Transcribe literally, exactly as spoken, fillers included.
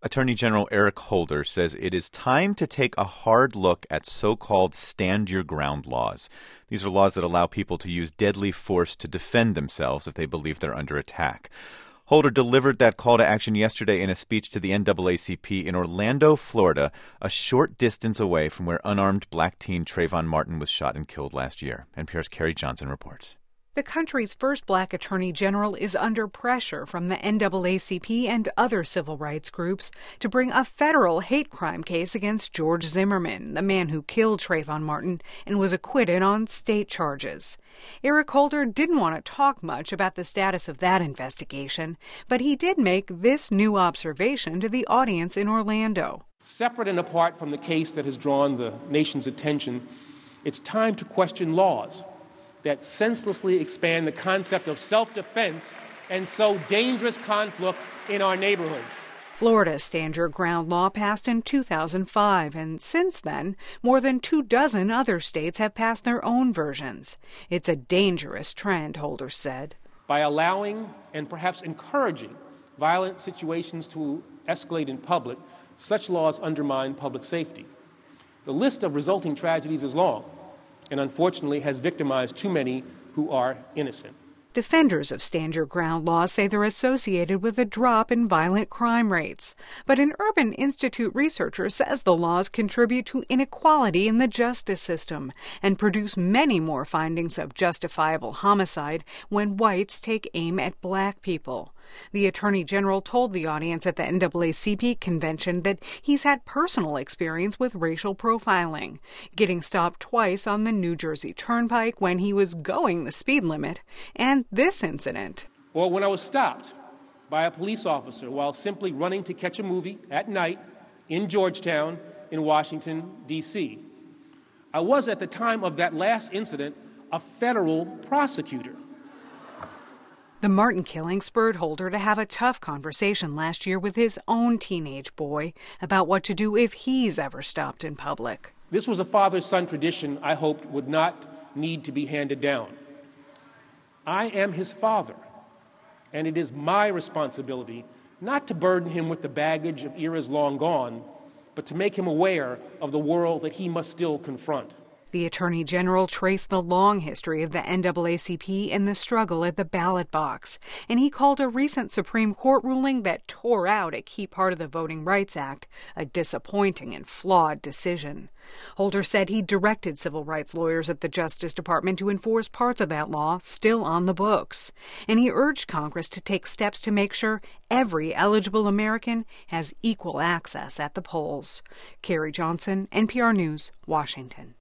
Attorney General Eric Holder says it is time to take a hard look at so-called stand-your-ground laws. These are laws that allow people to use deadly force to defend themselves if they believe they're under attack. Holder delivered that call to action yesterday in a speech to the N double A C P in Orlando, Florida, a short distance away from where unarmed black teen Trayvon Martin was shot and killed last year. N P R's Carrie Johnson reports. The country's first black attorney general is under pressure from the N double A C P and other civil rights groups to bring a federal hate crime case against George Zimmerman, the man who killed Trayvon Martin and was acquitted on state charges. Eric Holder didn't want to talk much about the status of that investigation, but he did make this new observation to the audience in Orlando. Separate and apart from the case that has drawn the nation's attention, it's time to question laws that senselessly expand the concept of self-defense and sow dangerous conflict in our neighborhoods. Florida's Stand Your Ground law passed in two thousand five, and since then, more than two dozen other states have passed their own versions. It's a dangerous trend, Holder said. By allowing and perhaps encouraging violent situations to escalate in public, such laws undermine public safety. The list of resulting tragedies is long, and unfortunately has victimized too many who are innocent. Defenders of Stand Your Ground laws say they're associated with a drop in violent crime rates. But an Urban Institute researcher says the laws contribute to inequality in the justice system and produce many more findings of justifiable homicide when whites take aim at black people. The Attorney General told the audience at the N double A C P convention that he's had personal experience with racial profiling, getting stopped twice on the New Jersey Turnpike when he was going the speed limit, and this incident. Or when I was stopped by a police officer while simply running to catch a movie at night in Georgetown in Washington, D C I was, at the time of that last incident, a federal prosecutor. The Martin killing spurred Holder to have a tough conversation last year with his own teenage boy about what to do if he's ever stopped in public. This was a father-son tradition I hoped would not need to be handed down. I am his father, and it is my responsibility not to burden him with the baggage of eras long gone, but to make him aware of the world that he must still confront. The Attorney General traced the long history of the N double A C P and the struggle at the ballot box, and he called a recent Supreme Court ruling that tore out a key part of the Voting Rights Act a disappointing and flawed decision. Holder said he directed civil rights lawyers at the Justice Department to enforce parts of that law still on the books, and he urged Congress to take steps to make sure every eligible American has equal access at the polls. Carrie Johnson, N P R News, Washington.